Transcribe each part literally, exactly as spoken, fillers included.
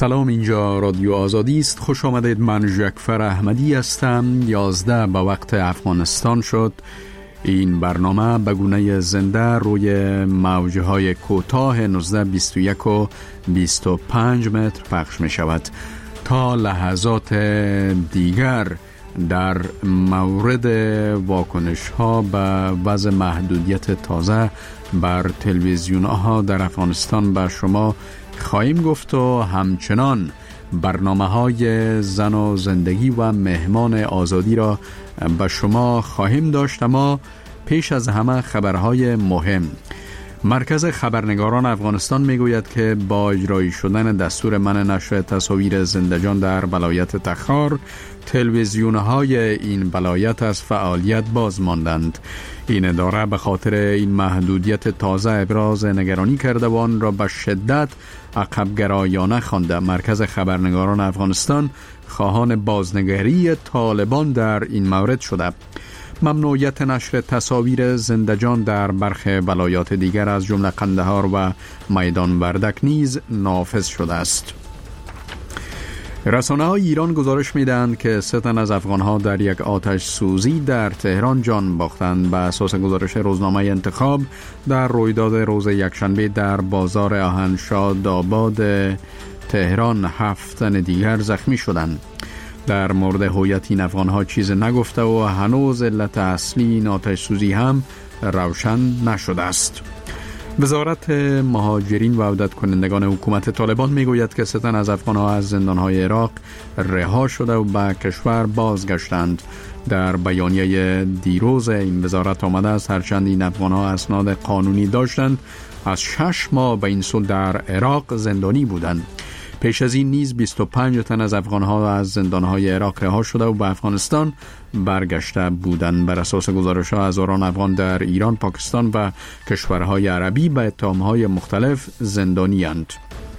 سلام، اینجا رادیو آزادی است. خوش آمدید. من ژکفر احمدی هستم. یازده به وقت افغانستان شد. این برنامه به گونه زنده روی موجه های کوتاه نوزده، بیست و یک و بیست و پنج متر پخش می شود. تا لحظات دیگر در مورد واکنش ها به وضع محدودیت تازه بر تلویزیون ها در افغانستان به شما خواهیم گفت و همچنان برنامه های زن و زندگی و مهمان آزادی را به شما خواهیم داشت. اما پیش از همه خبرهای مهم. مرکز خبرنگاران افغانستان میگوید که با اجرایی شدن دستور منع نشر تصاویر زندجان در ولایت تخار، تلویزیون‌های این ولایت از فعالیت باز ماندند. این اداره به خاطر این محدودیت تازه ابراز نگرانی کرده و آن را به شدت عقب‌گرایانه خوانده. مرکز خبرنگاران افغانستان خواهان بازنگری طالبان در این مورد شده. ممنوعیت نشر تصاویر زندجان در برخی ولایات دیگر از جمله قندهار و میدان وردک نیز نافذ شده است. رسانه‌های ایران گزارش می‌دهند که سه تن از افغان‌ها در یک آتش سوزی در تهران جان باختند. بر اساس گزارش روزنامه انتخاب، در رویداد روز یکشنبه در بازار آهنشاد آباد تهران هفت تن دیگر زخمی شدند. در مورد هویت این افغان‌ها چیز نگفته و هنوز علت اصلی این آتش سوزی هم روشن نشده است. وزارت مهاجرین و عودت کنندگان حکومت طالبان میگوید که سه تن از افغان‌ها از زندان‌های عراق رها شده و به کشور بازگشتند. در بیانیه دیروز این وزارت آمده است هرچند این افغان‌ها اسناد قانونی داشتند، از شش ماه به این سو در عراق زندانی بودند. پیش از این نیز بیست و پنج تن از افغان‌ها از زندان‌های عراق رها شده و به افغانستان برگشته بودند. بر اساس گزارش‌ها هزاران افغان در ایران، پاکستان و کشورهای عربی به اتهام‌های مختلف زندانی‌اند.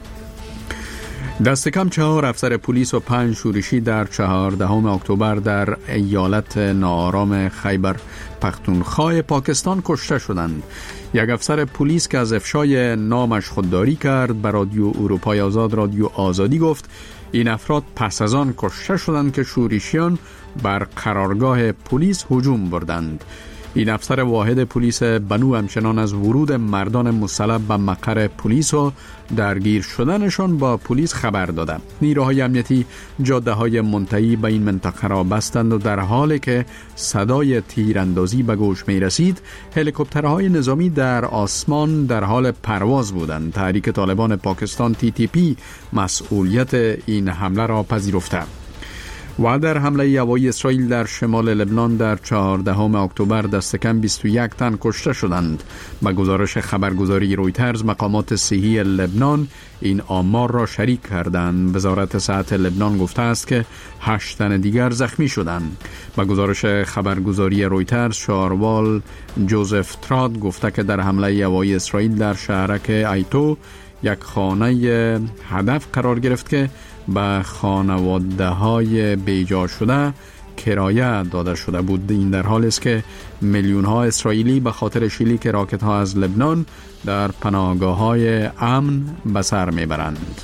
دست کم چهار افسر پلیس و پنج شورشی در چهاردهم اکتبر در ایالت ناآرام خیبر پختونخوا پاکستان کشته شدند. یک افسر پلیس که از افشای نامش خودداری کرد به رادیو اروپای آزاد رادیو آزادی گفت این افراد پس از آن کشته شدند که شورشیان بر قرارگاه پلیس هجوم بردند. این افسر واحد پلیس بنو همچنان از ورود مردان مسلح به مقر پلیس و درگیر شدنشان با پلیس خبر داده. نیروهای امنیتی جاده‌های منتهی به این منطقه را بستند و در حالی که صدای تیراندازی به گوش می رسید، هلیکوپترهای نظامی در آسمان در حال پرواز بودند. تحریک طالبان پاکستان تی تی پی مسئولیت این حمله را پذیرفته. و در حمله هوایی اسرائیل در شمال لبنان در چهاردهم اکتبر دست کم بیست و یک تن کشته شدند. با گزارش خبرگزاری رویترز، مقامات صحی لبنان این آمار را شریک کردند. وزارت صحت لبنان گفته است که هشت تن دیگر زخمی شدند. با گزارش خبرگزاری رویترز، شاروال جوزف تراد گفته که در حمله هوایی اسرائیل در شهرک ایتو یک خانه هدف قرار گرفت که به خانواده های بیجا شده کرایه داده شده بود. این در حالی است که میلیون ها اسرائیلی به خاطر شلیک راکت ها از لبنان در پناهگاه های امن به سر میبرند.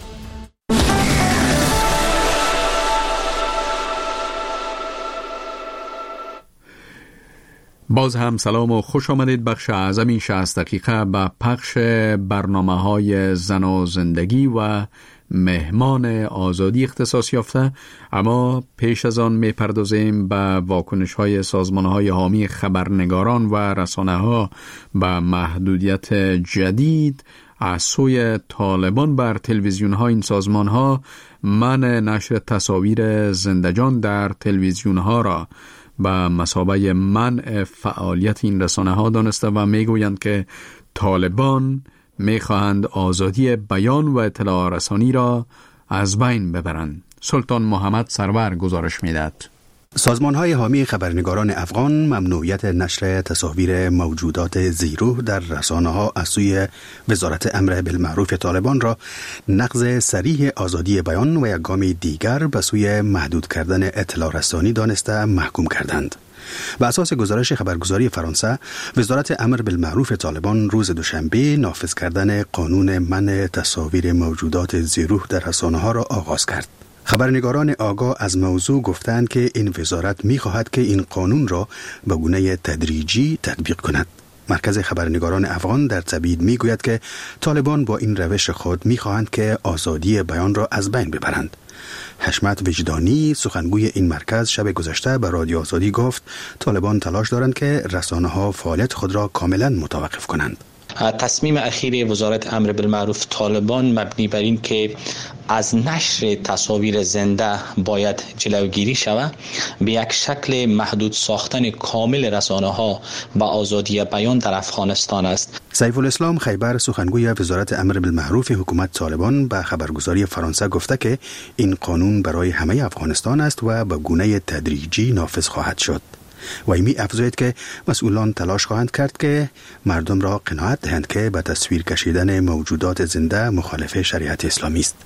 باز هم سلام و خوش آمدید. بخش اعظم این شصت دقیقه به پخش برنامه های زن و زندگی و مهمان آزادی اختصاص یافته. اما پیش از آن می پردازیم به واکنش های سازمان های حامی خبرنگاران و رسانه ها به محدودیت جدید از سوی طالبان بر تلویزیون ها. این سازمان ها منع نشر تصاویر زندجان در تلویزیون ها را به مثابه منع فعالیت این رسانه ها دانسته و می گویند که طالبان می خواهند آزادی بیان و اطلاع رسانی را از بین ببرند. سلطان محمد سرور گزارش می دهد. سازمان‌های حامی خبرنگاران افغان ممنوعیت نشر تصاویر موجودات زیروح در رسانه‌ها از سوی وزارت امر بالمعروف طالبان را نقض صریح آزادی بیان و یک گام دیگر به سوی محدود کردن اطلاع رسانی دانسته محکوم کردند. بر اساس گزارش خبرگزاری فرانسه، وزارت امر بالمعروف طالبان روز دوشنبه نافذ کردن قانون منع تصاویر موجودات ذی‌روح در رسانه‌ها را آغاز کرد. خبرنگاران آگاه از موضوع گفتند که این وزارت می‌خواهد که این قانون را به گونه تدریجی تطبیق کند. مرکز خبرنگاران افغان در تبعید میگوید که طالبان با این روش خود می‌خواهند که آزادی بیان را از بین ببرند. حشمت وجدانی، سخنگوی این مرکز، شب گذشته به رادیو آزادی گفت طالبان تلاش دارند که رسانه‌ها فعالیت خود را کاملا متوقف کنند. تصمیم اخیر وزارت امر بالمعروف طالبان مبنی بر این که از نشر تصاویر زنده باید جلوگیری شود، به یک شکل محدود ساختن کامل رسانه‌ها با آزادی بیان در افغانستان است. سیف الاسلام خیبر، سخنگوی وزارت امر بالمعروف حکومت طالبان، به خبرگزاری فرانسه گفته که این قانون برای همه افغانستان است و به گونه تدریجی نافذ خواهد شد. و می افزاید که مسئولان تلاش خواهند کرد که مردم را قناعت دهند که به تصویر کشیدن موجودات زنده مخالف شریعت اسلامی است.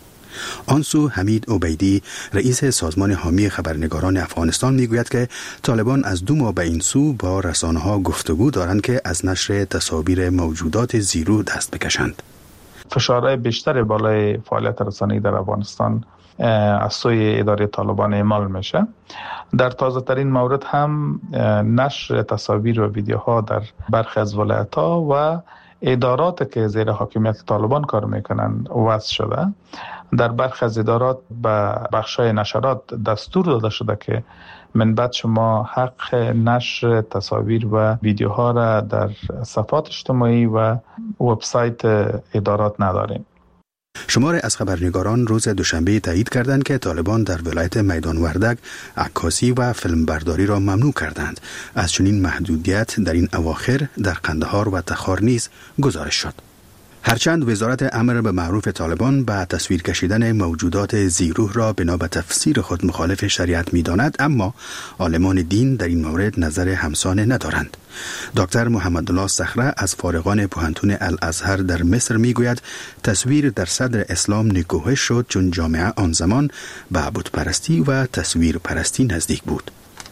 آنسو حمید عبیدی، رئیس سازمان حامی خبرنگاران افغانستان، میگوید که طالبان از دو ماه به این سو با رسانه‌ها گفتگو دارند که از نشر تصاویر موجودات ذی‌روح دست بکشند. فشارهای بیشتر بالای فعالیت رسانه‌ای در افغانستان از سوی اداره طالبان اعمال میشه. در تازه ترین مورد هم نشر تصاویر و ویدیوها در برخی از ولایت‌ها و ادارات که زیر حاکمیت طالبان کار میکنن وضع شده. در برخی از ادارات به بخشای نشرات دستور داده شده که من بعد شما حق نشر تصاویر و ویدیوها را در صفحات اجتماعی و وبسایت ادارات نداریم. شماری از خبرنگاران روز دوشنبه تایید کردند که طالبان در ولایت میدان وردک عکاسی و فیلمبرداری را ممنوع کردند. از چنین محدودیت در این اواخر در قندهار و تخار نیز گزارش شد. هرچند وزارت امر به معروف طالبان به تصویر کشیدن موجودات ذی‌روح را بنا به تفسیر خود مخالف شریعت می‌داند، اما عالمان دین در این مورد نظر همسانه ندارند. دکتر محمد الله صخره از فارغان پوهنتون الازهر در مصر میگوید تصویر در صدر اسلام نکوهش شد چون جامعه آن زمان به بت پرستی و تصویر پرستی نزدیک بود.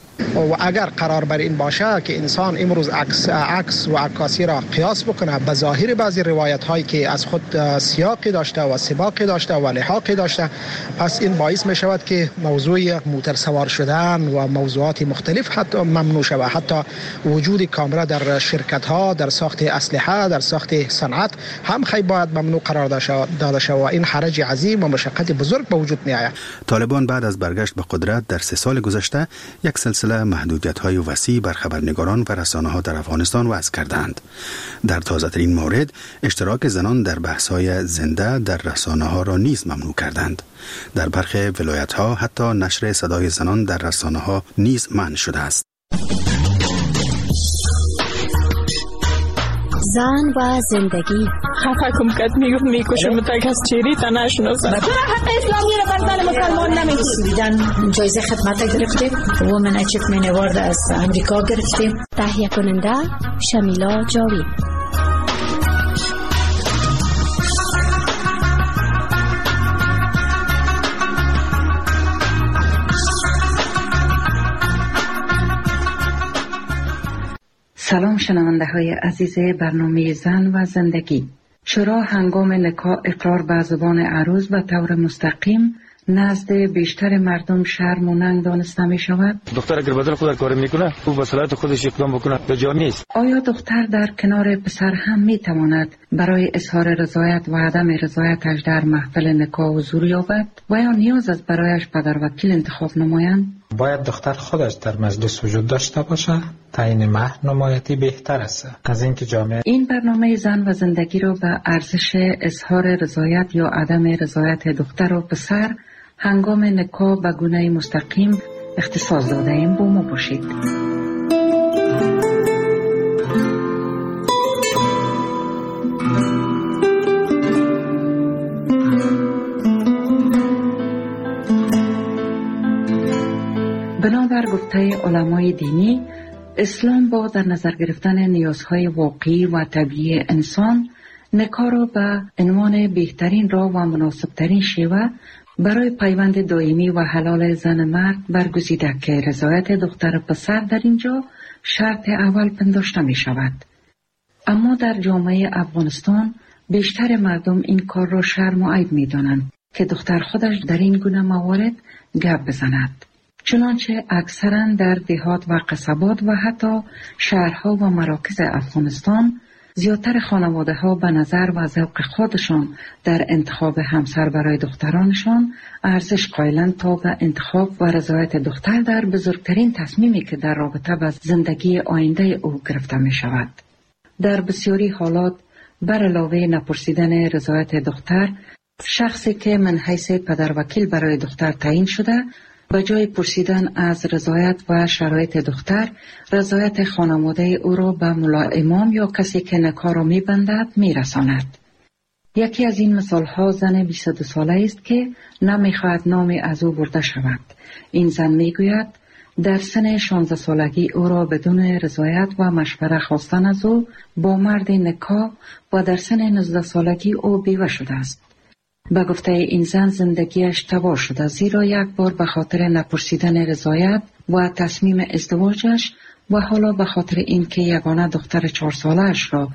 و اگر قرار بر این باشه که انسان امروز عکس عکس و عکاسی را قیاس بکنه به ظاهر بعضی روایت هایی که از خود سیاقی داشته و سباقی داشته و لحاقی داشته، پس این باعث می شود که موضوع موتر سوار شدن و موضوعات مختلف حتی ممنوع شود. حتی وجود کامرا در شرکت ها، در ساخت اسلحه، در ساخت صنعت هم خیلی باید ممنوع قرار داده شود و این حرج عظیم و مشقت بزرگ به وجود می آید. طالبان بعد از برگشت به قدرت در سه سال گذشته یک سلسله محدودیت‌های وسیع بر خبرنگاران و رسانه‌ها در افغانستان وضع کردند. در تازه‌ترین مورد اشتراک زنان در بحث‌های زنده در رسانه‌ها را نیز ممنوع کردند. در برخی ولایت‌ها حتی نشر صدای زنان در رسانه‌ها نیز منع شده است. زن و زندگی خفه کم کد میگفت میکشم تک از چیری تا نشناسم. چرا حق اسلامی رو بر زن مسلمان نمیدید؟ جایزه خدمت گرفتیم وومن اچیومنت اوارد از امریکا گرفتیم. تهیه کننده شمیلا جاوید. سلام شنونده های عزیز برنامه زن و زندگی. چرا هنگام نکاح اقرار به زبان عروس به طور مستقیم نزد بیشتر مردم شرم و ننگ دانسته می شود؟ دختر اگر بدل خود کار میکنه او به صلاحیت خودش اقدام بکنه به جا نیست. آیا دختر در کنار پسر هم می تواند برای اظهار رضایت و عدم رضایتش در محفل نکاح حضور یابد و یا نیاز است برایش پدر وکیل انتخاب نمایند؟ باید دختر خودش در مجلس وجود داشته باشه. تعیین مهر نمایتی بهتر است از اینکه جامعه. این برنامه زن و زندگی رو به ارزش اظهار رضایت یا عدم رضایت دختر و پسر هنگام نکاح به گونه مستقیم اختصاص داده ایم. با ما باشید. بنابر گفته علمای دینی، اسلام با در نظر گرفتن نیازهای واقعی و طبیعی انسان، نکاح را به عنوان بهترین راه و مناسبترین شیوه برای پیوند دائمی و حلال زن مرد برگزیده که رضایت دختر پسر در اینجا شرط اول پنداشته می شود. اما در جامعه افغانستان بیشتر مردم این کار را شرم و عیب می دانند که دختر خودش در این گونه موارد گپ بزند. چنانچه اکثرا در دهات و قصبات و حتی شهرها و مراکز افغانستان زیادتر خانواده ها به نظر و ذوق خودشان در انتخاب همسر برای دخترانشان ارزش قائلند تا به انتخاب و رضایت دختر در بزرگترین تصمیمی که در رابطه با زندگی آینده او گرفته می شود. در بسیاری حالات بر علاوه نپرسیدن رضایت دختر، شخصی که من حیث پدر وکیل برای دختر تعیین شده به جای پرسیدن از رضایت و شرایط دختر، رضایت خانواده او را به ملا امام یا کسی که نکاح را می بندد می رساند. یکی از این مثال ها زن بیست و دو ساله است که نمی خواهد نامی از او برده شود. این زن می گوید در سن شانزده سالگی او را بدون رضایت و مشوره خواستن از او با مرد نکاح و در سن نوزده سالگی او بیوه شده است. به گفته این زن زندگیش تباه شده، زیرا یک بار به خاطر نپرسیدن رضایت و تصمیم ازدواجش و حالا به خاطر اینکه یگانه دختر چهار سالش را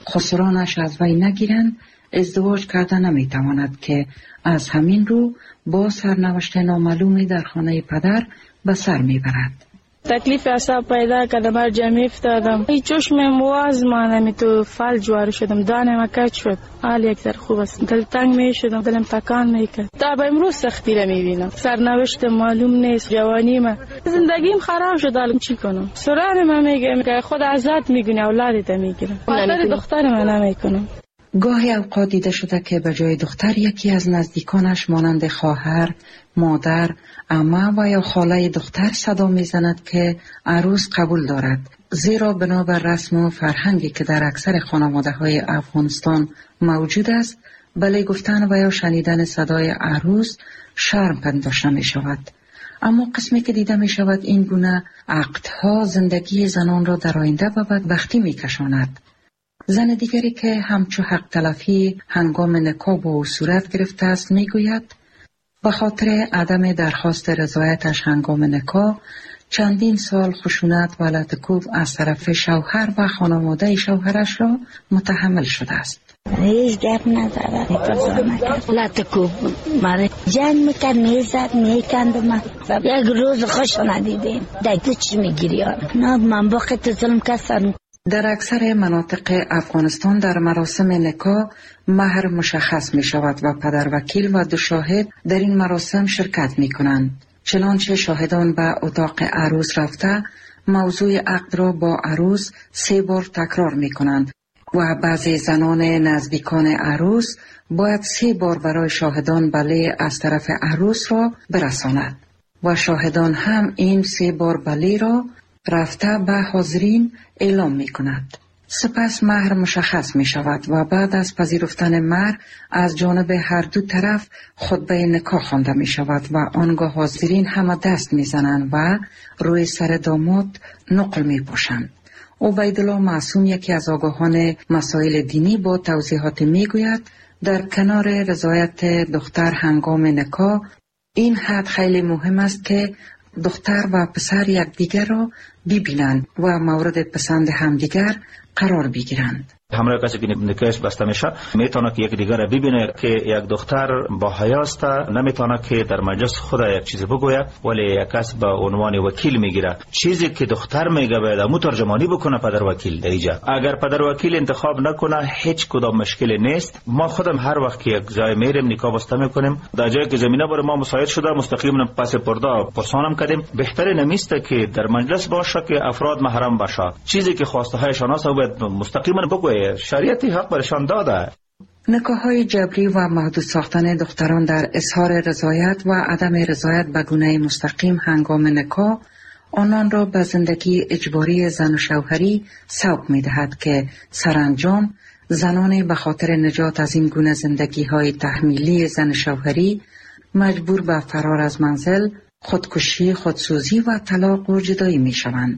خسرانش از وی نگیرند ازدواج کرده نمیتواند که از همین رو با سرنوشت نامعلومی در خانه پدر به سر میبرد. تکلیف اعصاب پیدا کردم، بر جمعی افتادم، ای چشم مواز مانمی تو فلج وارد شدم، دانم کج شد، حال یک ذره خوب است، دل تنگ می شدم، دلم تکان می کرد. تا به امروز سختی را می بینم، سرنوشت معلوم نیست، جوانی ما زندگیم خراب شد، حالا چی کنم؟ سران من میگم که خود آزاد میگونه، اولادت میگیرم، خاطر دختر من نمیکنم. گاهی اوقات دیده شده که به جای دختر یکی از نزدیکانش مانند خواهر، مادر، عمه و یا خاله دختر صدا میزند که عروس قبول دارد، زیرا بنابر رسم و فرهنگی که در اکثر خانواده های افغانستان موجود است، بله گفتن و یا شنیدن صدای عروس شرم پنداشته می شود. اما قسمی که دیده می شود این گونه عقدها زندگی زنان را در آینده به بدبختی می کشاند. زن دیگری که همچو حق تلفی هنگام نکاح با او صورت گرفته است می گوید به خاطر عدم درخواست رضایتش هنگام نکاح چندین سال خشونت و لطکوب از طرف شوهر و خانواده شوهرش را متحمل شده است. هیچ گپ نداره، لطکوب ماره جنگ میکرد، میزد، میکند. من یک روز خوش ندیدیم دیگه چی میگیری؟ نه من با خط ظلم کسان. در اکثر مناطق افغانستان در مراسم نکاح مهر مشخص می شود و پدر وکیل و دو شاهد در این مراسم شرکت می کنند. چنانچه شاهدان به اتاق عروس رفته موضوع عقد را با عروس سه بار تکرار می کنند و بعضی زنان نزدیکان عروس باید سه بار برای شاهدان بله از طرف عروس را برساند و شاهدان هم این سه بار بله را رفته به حاضرین اعلام می کند. سپس مهر مشخص می شود و بعد از پذیرفتن مهر از جانب هر دو طرف خطبه نکاح خوانده می شود و آنگاه حاضرین همه دست می زنند و روی سر داماد نقل می پوشند. عبیدالله معصوم یکی از آگاهان مسائل دینی با توضیحات می گوید در کنار رضایت دختر هنگام نکاح این حد خیلی مهم است که دختر و پسر یکدیگر را ببینند و مورد پسند همدیگر قرار بگیرند. همراه کسی که نکاحش بسته میشه میتونه که یک دیگر را ببینه که یک دختر با حیاست، نمیتونه که در مجلس خود یک چیزی بگوید ولی یک کس به عنوان وکیل میگیره. چیزی که دختر میگه باید مترجمانی بکنه پدر وکیل در اینجا. اگر پدر وکیل انتخاب نکنه هیچ کدام مشکلی نیست. ما خودم هر وقت که یک جای میریم نکاح بسته میکنیم در جایی که زمینه برای ما مساعد شده مستقیما پس پرده پرسانم کردیم. بهتره نمیست که در مجلس باشه که افراد محرم باشه. چیزی که خواسته هایشان است باید مستقیما بگوید. شریعتی حق برشان داده. نکاح‌های جبری و محدود ساختن دختران در اظهار رضایت و عدم رضایت به گونه مستقیم هنگام نکاح آنان را به زندگی اجباری زن و شوهری سوق می‌دهد که سرانجام زنان به خاطر نجات از این گونه زندگی‌های تحمیلی زن شوهری مجبور به فرار از منزل، خودکشی، خودسوزی و طلاق و جدایی می‌شوند.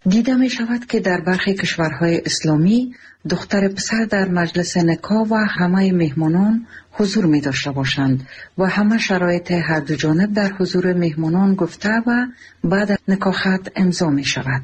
دیده می شود که در برخی کشورهای اسلامی دختر پسر در مجلس نکاح و همه مهمانان حضور می داشته باشند و همه شرایط هر دو جانب در حضور مهمانان گفته و بعد نکاح خط امضا می شود.